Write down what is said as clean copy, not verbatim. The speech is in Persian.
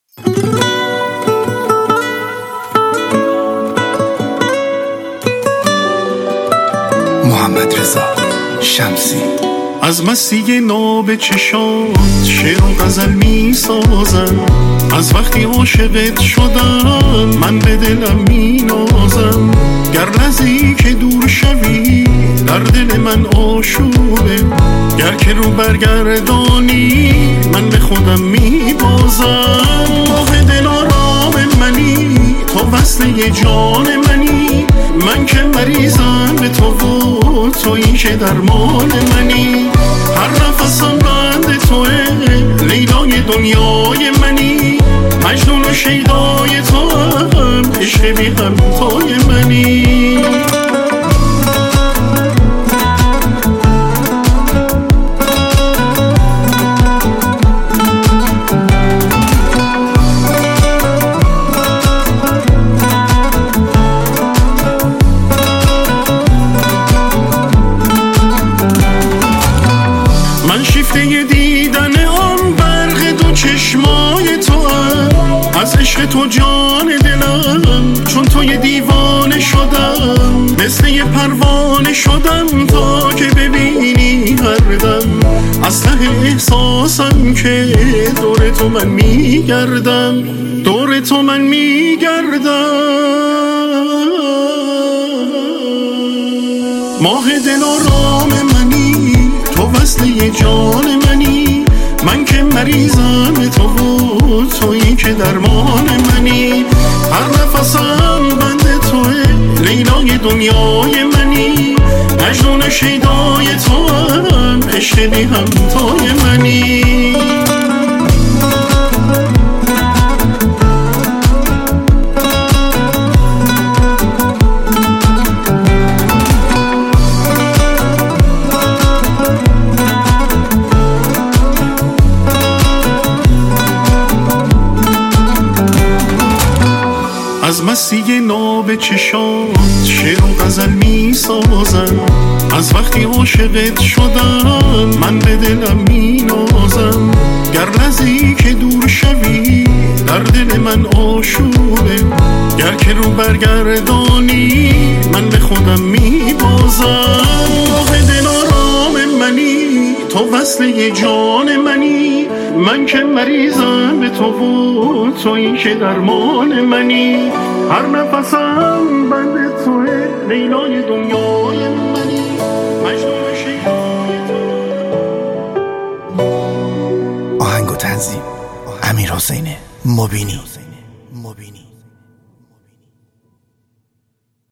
محمد رضا شمسی. از مستی ناب چشات شعر و غزل می سازم، از وقتی عاشقت شدم من به دلم می نازم. گر لحظه‌ای که دور شوی در دل من آشوبه، گر که رو برگردانی من به خودم می بازم. ماه دل آرام منی تو وصله جان منی، من که مریضم به تو و تویی که درمان منی. هر نفسم بند توه لیلای دنیای منی، مجنون و شیدای تو هم عشق بی همتای منی. من شیفته دیدن آن برق دو چشمای تو هم، از عشق تو جان دلم چون توی دیوانه شدم. مثل یه پروانه شدم تا که ببینی هر دم، از ته احساسم که دور تو من میگردم، دور تو من میگردم. ماه دل آرام منی تو وصله جان منی، من که مریضم تو و تویی که درمان منی. هر نفسم بند توه لیلای دنیای منی، مجنون شیدای تو هم عشق بی همتای منی. از مستی ناب چشات شعر و غزل می سازم، از وقتی عاشقت شدم من به دلم می نازم. گر لحظه‌ای که دور شوی در دل من آشوبه، گر که رو برگردانی من به خودم می بازم. ماه دل آرام منی تو وصله جان منی، من که مریضم به تو و تویی که درمان منی. هر نفسم بند توه لیلای دنیای منی، مجنون شیدای تو. آهنگ و تنظیم امیرحسین مبینی.